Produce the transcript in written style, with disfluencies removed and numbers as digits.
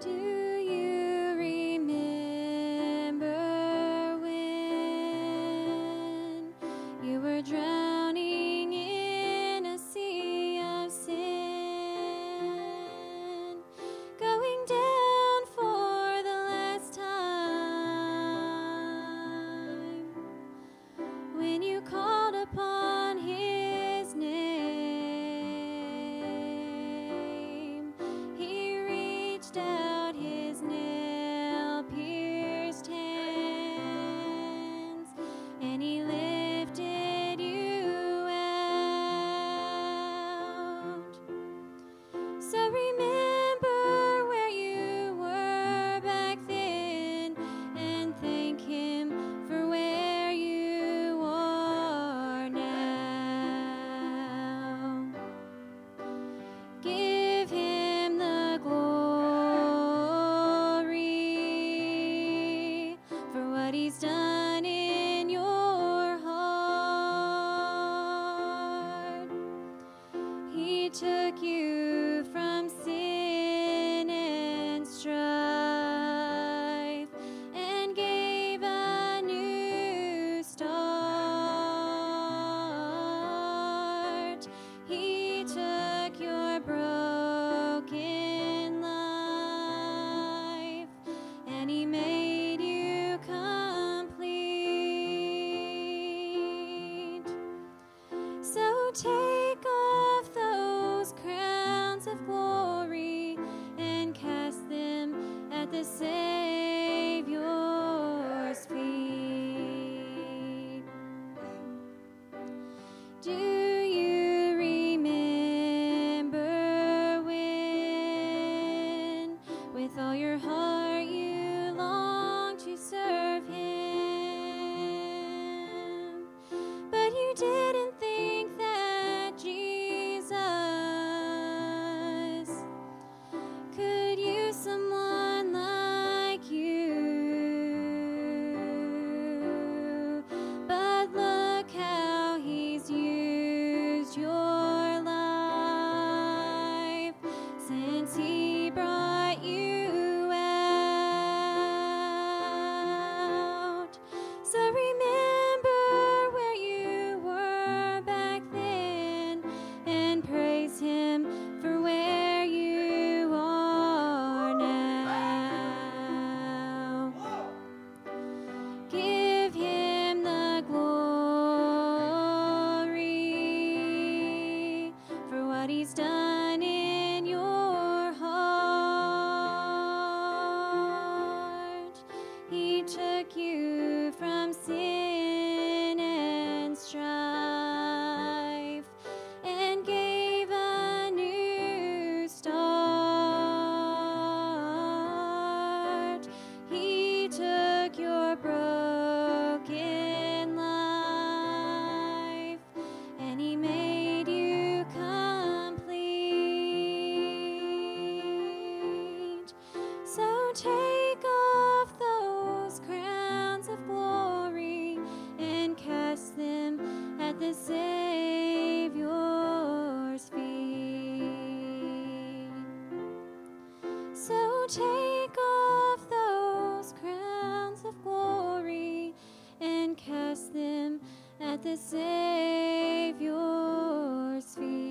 Do you remember when you were drowning in a sea of sin, going down for the last time, when you called upon His name? He reached out His nail-pierced hands, and He lifted you out. So remember where you were back then, and thank Him for where you are now. Give Him the glory for what He's done in your heart. He took you from sin and strife and gave a new start. He took your broken life and He made you complete. So take off those crowns of glory and cast them at the Savior's feet. Do you remember when, with all your heart, you longed to serve Him, but you didn't think that Jesus could use someone like you? But look how He's used your life since He brought you out. So remember where you were back then, and praise Him for where you are now. Give Him the glory for what He's done in your heart. He took you from sin and strife and gave a new start. He took your broken life and He made you complete. So take off those crowns of glory and cast them at the Savior's feet. So take off those crowns of glory and cast them at the Savior's feet.